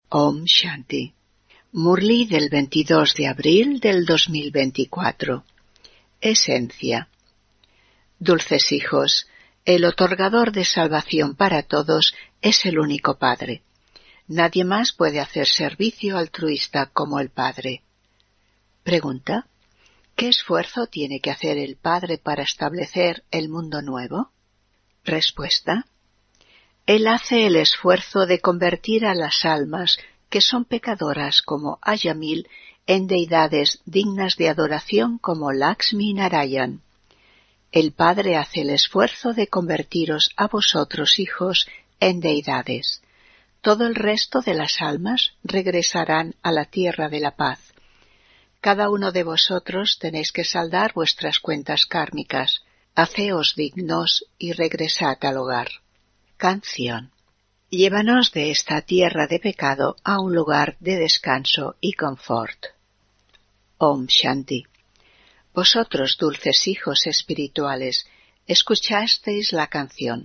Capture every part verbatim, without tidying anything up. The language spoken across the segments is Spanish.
Om Shanti. Murli del veintidós de abril del dos mil veinticuatro. Esencia. Dulces hijos, el otorgador de salvación para todos es el único Padre. Nadie más puede hacer servicio altruista como el Padre. Pregunta: ¿qué esfuerzo tiene que hacer el Padre para establecer el mundo nuevo? Respuesta: Él hace el esfuerzo de convertir a las almas que son pecadoras como Ayamil en deidades dignas de adoración como Lakshmi Narayan. El Padre hace el esfuerzo de convertiros a vosotros, hijos, en deidades. Todo el resto de las almas regresarán a la tierra de la paz. Cada uno de vosotros tenéis que saldar vuestras cuentas kármicas. Haceos dignos y regresad al hogar. Canción. Llévanos de esta tierra de pecado a un lugar de descanso y confort. Om Shanti. Vosotros, dulces hijos espirituales, escuchasteis la canción.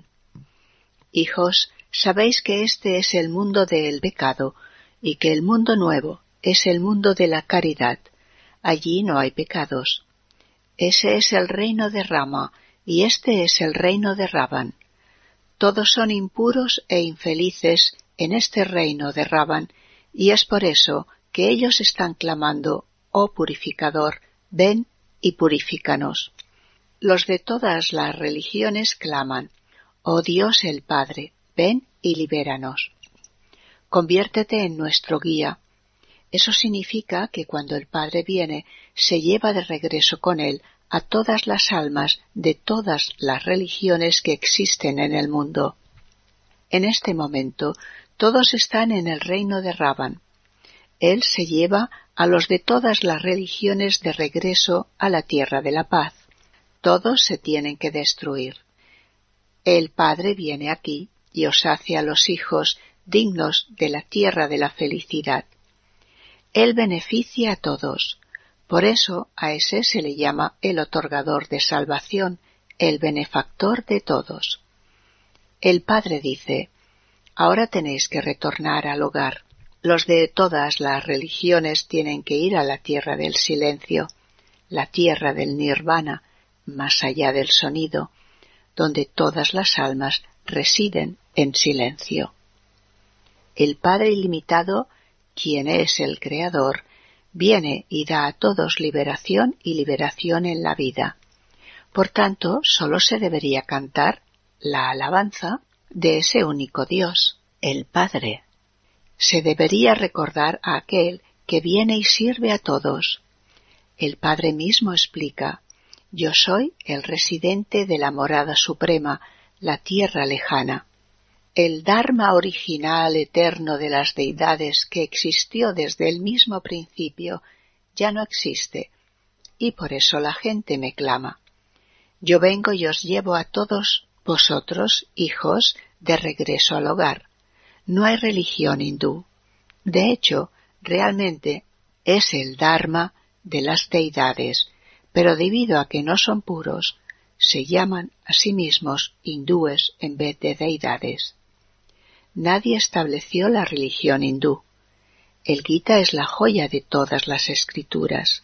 Hijos, sabéis que este es el mundo del pecado y que el mundo nuevo es el mundo de la caridad. Allí no hay pecados. Ese es el reino de Rama y este es el reino de Ravan. Todos son impuros e infelices en este reino de Ravan, y es por eso que ellos están clamando: «Oh purificador, ven y purifícanos». Los de todas las religiones claman: «Oh Dios el Padre, ven y libéranos». Conviértete en nuestro guía. Eso significa que cuando el Padre viene, se lleva de regreso con él a todas las almas de todas las religiones que existen en el mundo. En este momento, todos están en el reino de Ravan. Él se lleva a los de todas las religiones de regreso a la tierra de la paz. Todos se tienen que destruir. El Padre viene aquí y os hace a los hijos dignos de la tierra de la felicidad. Él beneficia a todos. Por eso a ese se le llama el otorgador de salvación, el benefactor de todos. El Padre dice: ahora tenéis que retornar al hogar. Los de todas las religiones tienen que ir a la tierra del silencio, la tierra del nirvana, más allá del sonido, donde todas las almas residen en silencio. El Padre ilimitado, quien es el Creador, viene y da a todos liberación y liberación en la vida. Por tanto, solo se debería cantar la alabanza de ese único Dios, el Padre. Se debería recordar a aquel que viene y sirve a todos. El Padre mismo explica: yo soy el residente de la morada suprema, la tierra lejana. El Dharma original eterno de las deidades que existió desde el mismo principio ya no existe, y por eso la gente me clama. Yo vengo y os llevo a todos vosotros, hijos, de regreso al hogar. No hay religión hindú. De hecho, realmente es el Dharma de las deidades, pero debido a que no son puros, se llaman a sí mismos hindúes en vez de deidades. Nadie estableció la religión hindú. El Gita es la joya de todas las escrituras.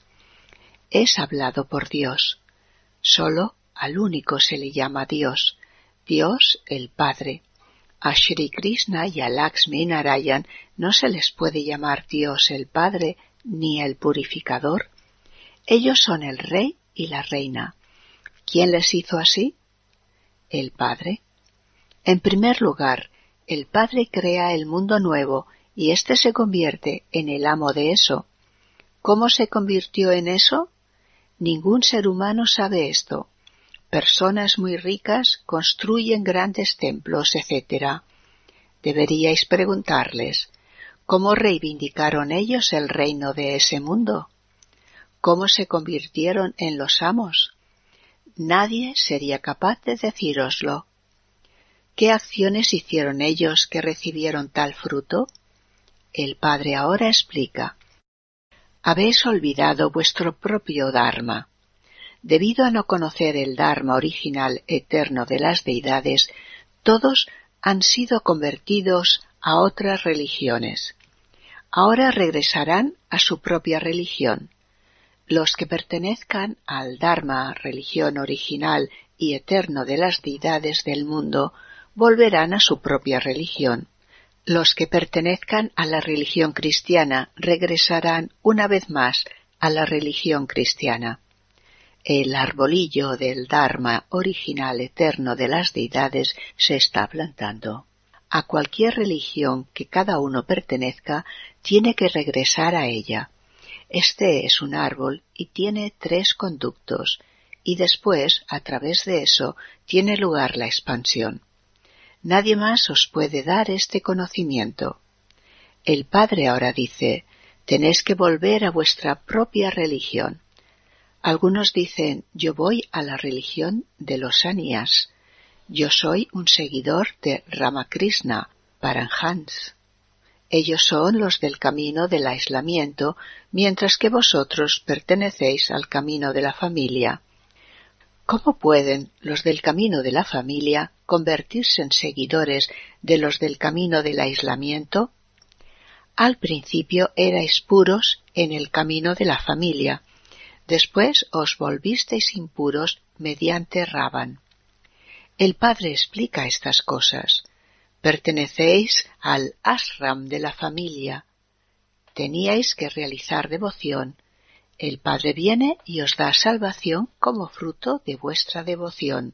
Es hablado por Dios. Solo al único se le llama Dios, Dios el Padre. A Shri Krishna y a Lakshmi Narayan no se les puede llamar Dios el Padre ni el Purificador. Ellos son el Rey y la Reina. ¿Quién les hizo así? El Padre. En primer lugar, el Padre crea el mundo nuevo y éste se convierte en el amo de eso. ¿Cómo se convirtió en eso? Ningún ser humano sabe esto. Personas muy ricas construyen grandes templos, etcétera. Deberíais preguntarles: ¿cómo reivindicaron ellos el reino de ese mundo? ¿Cómo se convirtieron en los amos? Nadie sería capaz de decíroslo. ¿Qué acciones hicieron ellos que recibieron tal fruto? El Padre ahora explica: habéis olvidado vuestro propio Dharma. Debido a no conocer el Dharma original eterno de las deidades, todos han sido convertidos a otras religiones. Ahora regresarán a su propia religión. Los que pertenezcan al Dharma, religión original y eterno de las deidades del mundo, volverán a su propia religión. Los que pertenezcan a la religión cristiana regresarán una vez más a la religión cristiana. El arbolillo del Dharma original eterno de las deidades se está plantando. A cualquier religión que cada uno pertenezca, tiene que regresar a ella. Este es un árbol y tiene tres conductos, y después, a través de eso, tiene lugar la expansión. Nadie más os puede dar este conocimiento. El Padre ahora dice, tenéis que volver a vuestra propia religión. Algunos dicen, yo voy a la religión de los Sanyas. Yo soy un seguidor de Ramakrishna, Paramhans. Ellos son los del camino del aislamiento, mientras que vosotros pertenecéis al camino de la familia. ¿Cómo pueden los del camino de la familia convertirse en seguidores de los del camino del aislamiento? Al principio erais puros en el camino de la familia. Después os volvisteis impuros mediante Ravan. El Padre explica estas cosas. Pertenecéis al ashram de la familia. Teníais que realizar devoción. El Padre viene y os da salvación como fruto de vuestra devoción.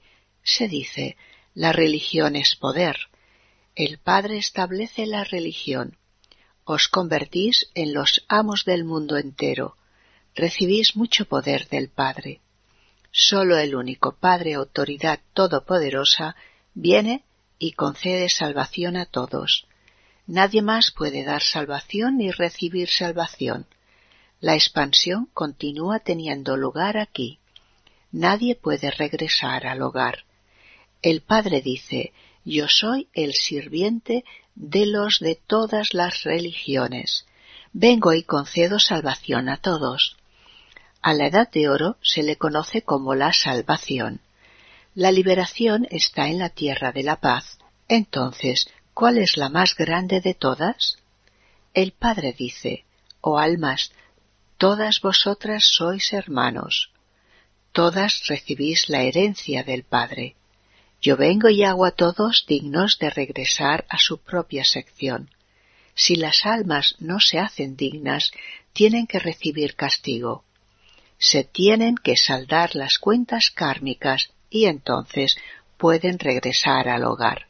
Se dice, la religión es poder. El Padre establece la religión. Os convertís en los amos del mundo entero. Recibís mucho poder del Padre. Solo el único Padre, autoridad todopoderosa, viene y concede salvación a todos. Nadie más puede dar salvación ni recibir salvación. La expansión continúa teniendo lugar aquí. Nadie puede regresar al hogar. El Padre dice, yo soy el sirviente de los de todas las religiones. Vengo y concedo salvación a todos. A la Edad de Oro se le conoce como la salvación. La liberación está en la tierra de la paz. Entonces, ¿cuál es la más grande de todas? El Padre dice, oh almas, todas vosotras sois hermanos. Todas recibís la herencia del Padre. Yo vengo y hago a todos dignos de regresar a su propia sección. Si las almas no se hacen dignas, tienen que recibir castigo. Se tienen que saldar las cuentas kármicas y entonces pueden regresar al hogar.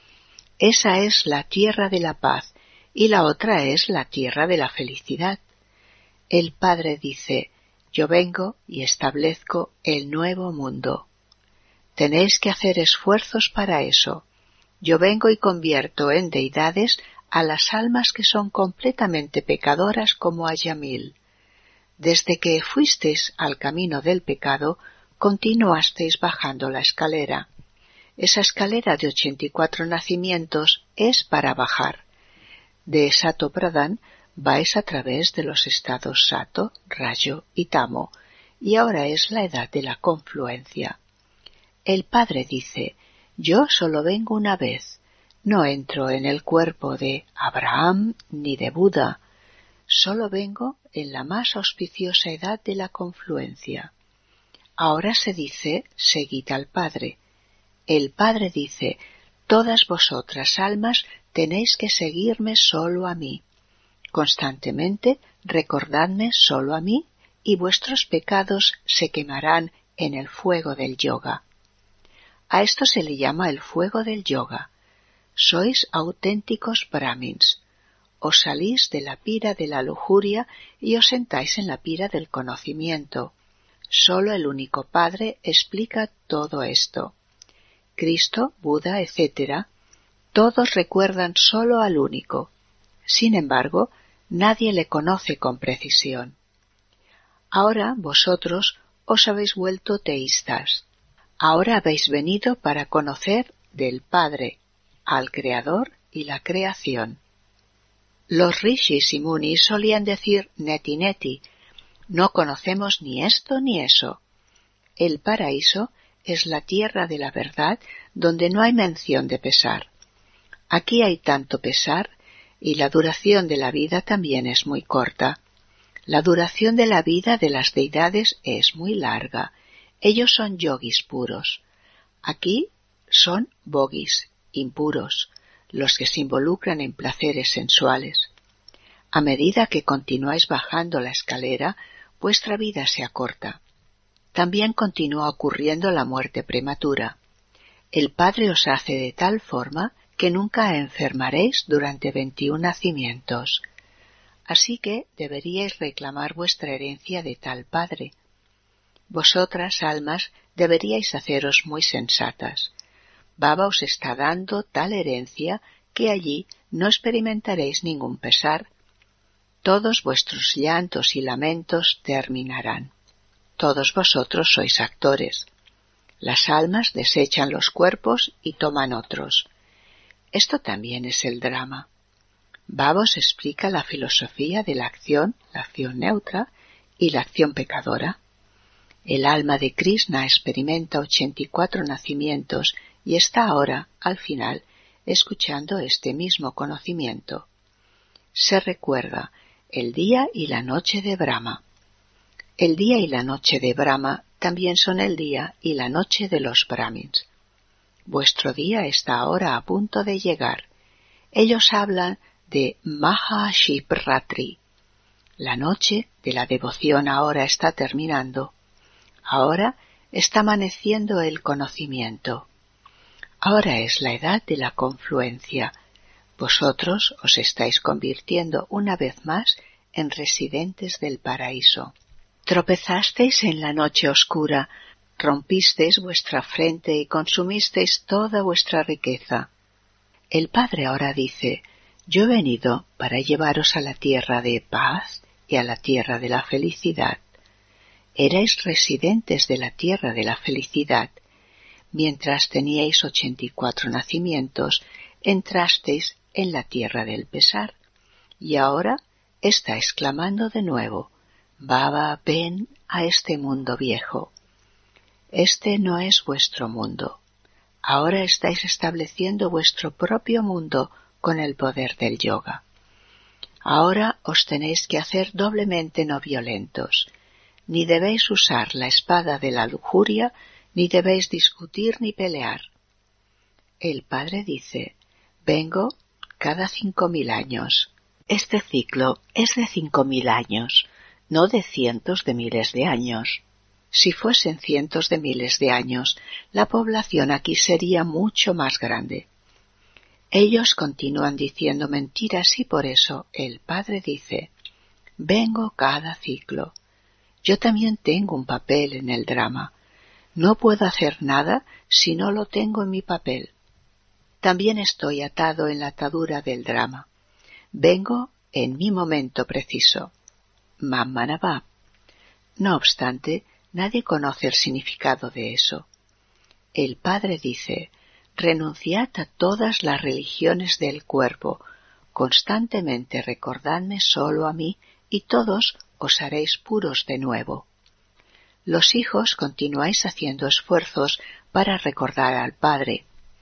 Esa es la tierra de la paz y la otra es la tierra de la felicidad. El Padre dice, yo vengo y establezco el nuevo mundo. Tenéis que hacer esfuerzos para eso. Yo vengo y convierto en deidades a las almas que son completamente pecadoras como Ayamil. Desde que fuisteis al camino del pecado, continuasteis bajando la escalera. Esa escalera de ochenta y cuatro nacimientos es para bajar. De Sato Pradhan vais a través de los estados Sato, Rayo y Tamo, y ahora es la edad de la confluencia. El Padre dice, yo solo vengo una vez, no entro en el cuerpo de Abraham ni de Buda, solo vengo en la más auspiciosa edad de la confluencia. Ahora se dice, seguid al Padre. El Padre dice, todas vosotras almas tenéis que seguirme solo a mí. Constantemente recordadme solo a mí y vuestros pecados se quemarán en el fuego del yoga. A esto se le llama el fuego del yoga. Sois auténticos brahmins. Os salís de la pira de la lujuria y os sentáis en la pira del conocimiento. Solo el único Padre explica todo esto. Cristo, Buda, etcétera, todos recuerdan solo al único. Sin embargo, nadie le conoce con precisión. Ahora vosotros os habéis vuelto teístas. Ahora habéis venido para conocer del Padre, al Creador y la creación. Los rishis y munis solían decir neti neti, no conocemos ni esto ni eso. El paraíso es la tierra de la verdad donde no hay mención de pesar. Aquí hay tanto pesar, y la duración de la vida también es muy corta. La duración de la vida de las deidades es muy larga. Ellos son yogis puros. Aquí son bogis, impuros, los que se involucran en placeres sensuales. A medida que continuáis bajando la escalera, vuestra vida se acorta. También continúa ocurriendo la muerte prematura. El Padre os hace de tal forma que nunca enfermaréis durante veintiún nacimientos. Así que deberíais reclamar vuestra herencia de tal Padre. Vosotras, almas, deberíais haceros muy sensatas. Baba os está dando tal herencia que allí no experimentaréis ningún pesar. Todos vuestros llantos y lamentos terminarán. Todos vosotros sois actores. Las almas desechan los cuerpos y toman otros. Esto también es el drama. Baba os explica la filosofía de la acción, la acción neutra y la acción pecadora. El alma de Krishna experimenta ochenta y cuatro nacimientos y está ahora, al final, escuchando este mismo conocimiento. Se recuerda el día y la noche de Brahma. El día y la noche de Brahma también son el día y la noche de los Brahmins. Vuestro día está ahora a punto de llegar. Ellos hablan de Mahashivratri. La noche de la devoción ahora está terminando. Ahora está amaneciendo el conocimiento. Ahora es la edad de la confluencia. Vosotros os estáis convirtiendo una vez más en residentes del paraíso. Tropezasteis en la noche oscura, rompisteis vuestra frente y consumisteis toda vuestra riqueza. El Padre ahora dice: yo he venido para llevaros a la tierra de paz y a la tierra de la felicidad. Erais residentes de la tierra de la felicidad. Mientras teníais ochenta y cuatro nacimientos, entrasteis en la tierra del pesar. Y ahora estáis clamando de nuevo: Baba, ven a este mundo viejo. Este no es vuestro mundo. Ahora estáis estableciendo vuestro propio mundo con el poder del yoga. Ahora os tenéis que hacer doblemente no violentos. Ni debéis usar la espada de la lujuria, ni debéis discutir ni pelear. El Padre dice: vengo cada cinco mil años. Este ciclo es de cinco mil años, no de cientos de miles de años. Si fuesen cientos de miles de años, la población aquí sería mucho más grande. Ellos continúan diciendo mentiras y por eso el Padre dice: vengo cada ciclo. Yo también tengo un papel en el drama. No puedo hacer nada si no lo tengo en mi papel. También estoy atado en la atadura del drama. Vengo en mi momento preciso. Mammanabha. No obstante, nadie conoce el significado de eso. El Padre dice: renunciad a todas las religiones del cuerpo, constantemente recordadme solo a mí y todos os haréis puros de nuevo. Los hijos continuáis haciendo esfuerzos para recordar al Padre.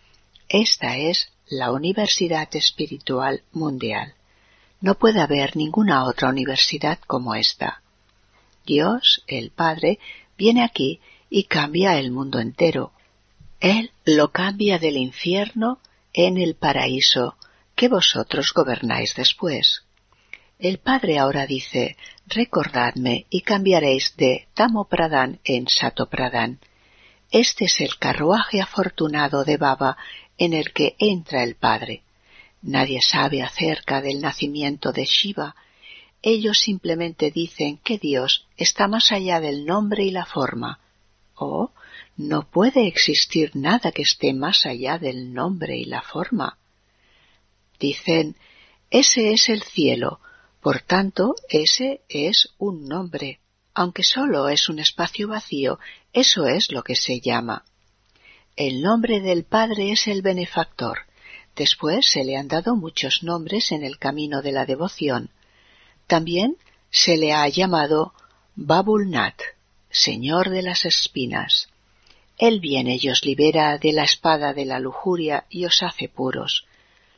Esta es la Universidad Espiritual Mundial. No puede haber ninguna otra universidad como esta. Dios, el Padre, viene aquí y cambia el mundo entero. Él lo cambia del infierno en el paraíso, que vosotros gobernáis después. El Padre ahora dice: recordadme y cambiaréis de Tamopradán en Satopradán. Este es el carruaje afortunado de Baba en el que entra el Padre. Nadie sabe acerca del nacimiento de Shiva. Ellos simplemente dicen que Dios está más allá del nombre y la forma. Oh, no puede existir nada que esté más allá del nombre y la forma. Dicen: ese es el cielo, por tanto, ese es un nombre. Aunque solo es un espacio vacío, eso es lo que se llama. El nombre del Padre es el benefactor. Después se le han dado muchos nombres en el camino de la devoción. También se le ha llamado Babulnath, Señor de las espinas. Él viene y os libera de la espada de la lujuria y os hace puros.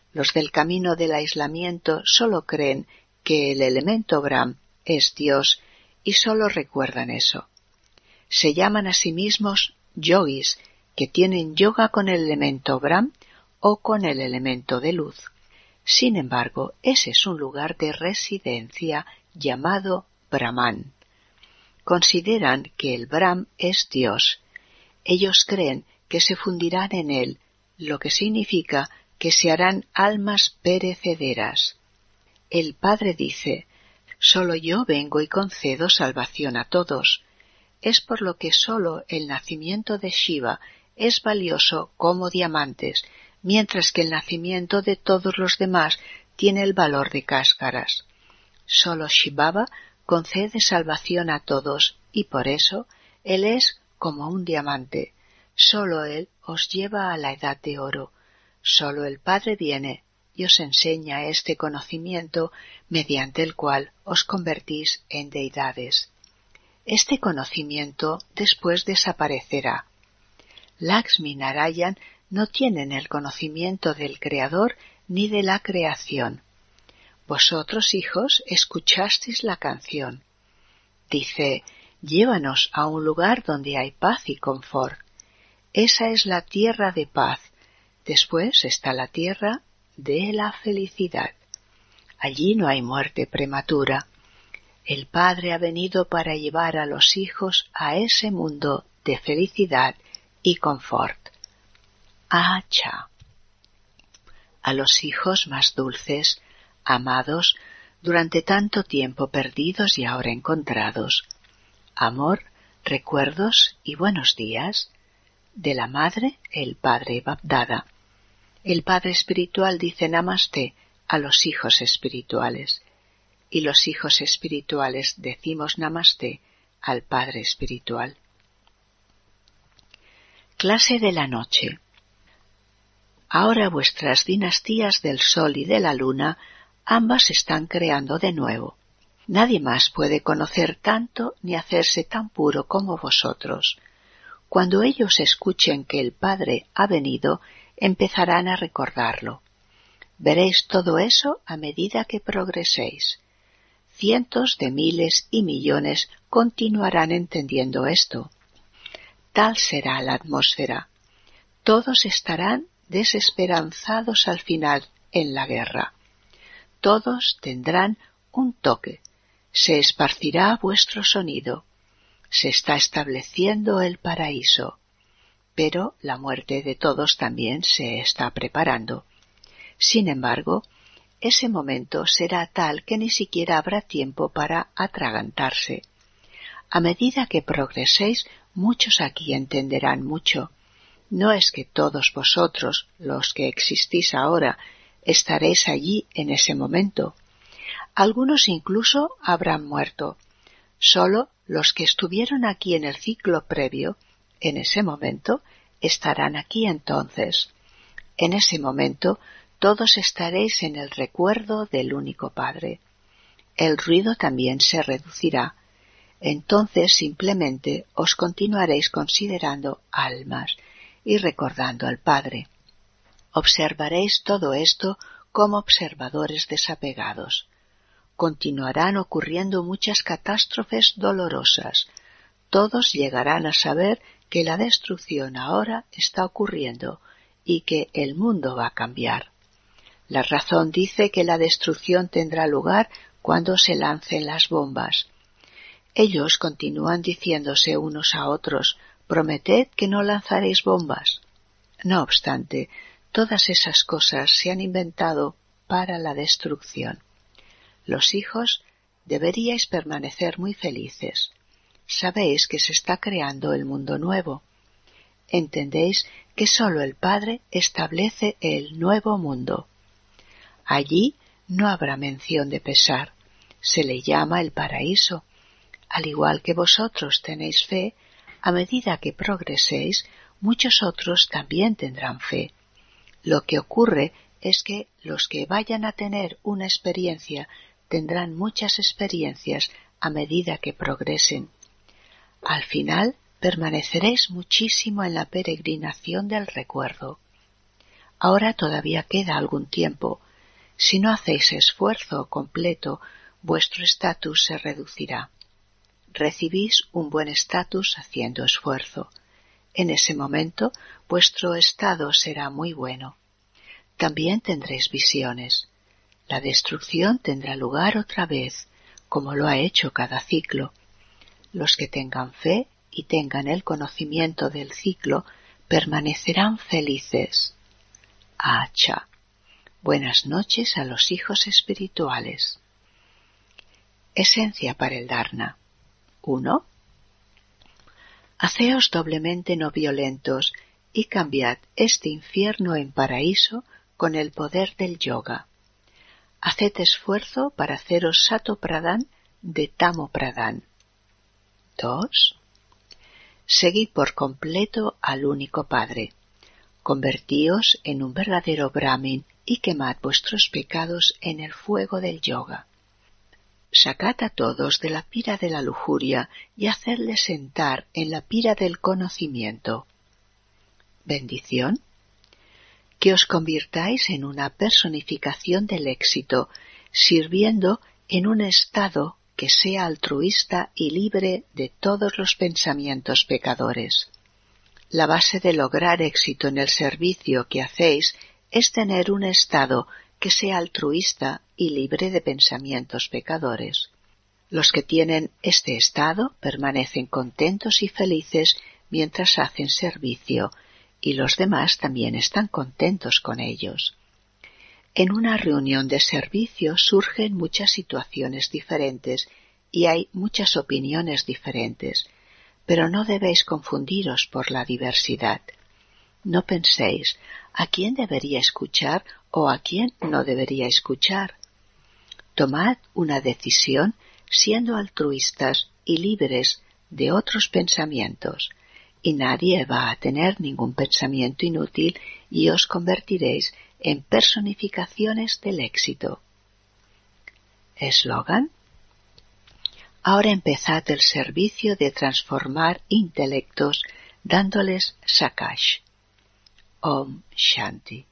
Los del camino del aislamiento solo creen que el elemento Brahm es Dios y solo recuerdan eso. Se llaman a sí mismos yogis, que tienen yoga con el elemento Brahm o con el elemento de luz. Sin embargo, ese es un lugar de residencia llamado Brahman. Consideran que el Brahm es Dios. Ellos creen que se fundirán en él, lo que significa que se harán almas perecederas. El Padre dice: solo yo vengo y concedo salvación a todos. Es por lo que solo el nacimiento de Shiva es valioso como diamantes, mientras que el nacimiento de todos los demás tiene el valor de cáscaras. Solo Shivaba concede salvación a todos, y por eso Él es como un diamante. Solo Él os lleva a la edad de oro. Solo el Padre viene y os enseña este conocimiento mediante el cual os convertís en deidades. Este conocimiento después desaparecerá. Lakshmi y Narayan no tienen el conocimiento del Creador ni de la creación. Vosotros, hijos, escuchasteis la canción. Dice: llévanos a un lugar donde hay paz y confort. Esa es la tierra de paz. Después está la tierra de la felicidad. Allí no hay muerte prematura. El Padre ha venido para llevar a los hijos a ese mundo de felicidad y confort. Acha. A los hijos más dulces, amados, durante tanto tiempo perdidos y ahora encontrados. Amor, recuerdos y buenos días. De la Madre, el Padre Bapdada. El Padre Espiritual dice Namaste a los hijos espirituales. Y los hijos espirituales decimos Namaste al Padre Espiritual. Clase de la noche. Ahora vuestras dinastías del Sol y de la Luna, ambas están creando de nuevo. Nadie más puede conocer tanto ni hacerse tan puro como vosotros. Cuando ellos escuchen que el Padre ha venido, empezarán a recordarlo. Veréis todo eso a medida que progreséis. Cientos de miles y millones continuarán entendiendo esto. Tal será la atmósfera. Todos estarán desesperanzados al final en la guerra. Todos tendrán un toque. Se esparcirá vuestro sonido. Se está estableciendo el paraíso. Pero la muerte de todos también se está preparando. Sin embargo, ese momento será tal que ni siquiera habrá tiempo para atragantarse. A medida que progreséis, muchos aquí entenderán mucho. No es que todos vosotros, los que existís ahora, estaréis allí en ese momento. Algunos incluso habrán muerto. Solo los que estuvieron aquí en el ciclo previo, en ese momento, estarán aquí entonces. En ese momento, todos estaréis en el recuerdo del único Padre. El ruido también se reducirá. Entonces simplemente os continuaréis considerando almas y recordando al Padre. Observaréis todo esto como observadores desapegados. Continuarán ocurriendo muchas catástrofes dolorosas. Todos llegarán a saber que la destrucción ahora está ocurriendo y que el mundo va a cambiar. La razón dice que la destrucción tendrá lugar cuando se lancen las bombas. Ellos continúan diciéndose unos a otros: prometed que no lanzaréis bombas. No obstante, todas esas cosas se han inventado para la destrucción. Los hijos deberíais permanecer muy felices. Sabéis que se está creando el mundo nuevo. Entendéis que sólo el Padre establece el nuevo mundo. Allí no habrá mención de pesar. Se le llama el paraíso. Al igual que vosotros tenéis fe, a medida que progreséis, muchos otros también tendrán fe. Lo que ocurre es que los que vayan a tener una experiencia tendrán muchas experiencias a medida que progresen. Al final, permaneceréis muchísimo en la peregrinación del recuerdo. Ahora todavía queda algún tiempo. Si no hacéis esfuerzo completo, vuestro estatus se reducirá. Recibís un buen estatus haciendo esfuerzo. En ese momento vuestro estado será muy bueno. También tendréis visiones. La destrucción tendrá lugar otra vez, como lo ha hecho cada ciclo. Los que tengan fe y tengan el conocimiento del ciclo permanecerán felices. Acha. Buenas noches a los hijos espirituales. Esencia para el Dharna. uno. Haceos doblemente no violentos y cambiad este infierno en paraíso con el poder del yoga. Haced esfuerzo para haceros Sato Pradhan de Tamo Pradhan. dos. Seguid por completo al único Padre. Convertíos en un verdadero Brahmin y quemad vuestros pecados en el fuego del yoga. Sacad a todos de la pira de la lujuria y hacedles sentar en la pira del conocimiento. Bendición. Que os convirtáis en una personificación del éxito, sirviendo en un estado que sea altruista y libre de todos los pensamientos pecadores. La base de lograr éxito en el servicio que hacéis es tener un estado que sea altruista y libre de pensamientos pecadores. Los que tienen este estado permanecen contentos y felices mientras hacen servicio, y los demás también están contentos con ellos. En una reunión de servicio surgen muchas situaciones diferentes y hay muchas opiniones diferentes, pero no debéis confundiros por la diversidad. No penséis a quién debería escuchar o a quién no debería escuchar. Tomad una decisión siendo altruistas y libres de otros pensamientos, y nadie va a tener ningún pensamiento inútil y os convertiréis en personificaciones del éxito. Eslogan. Ahora empezad el servicio de transformar intelectos dándoles Sakash. Om Shanti.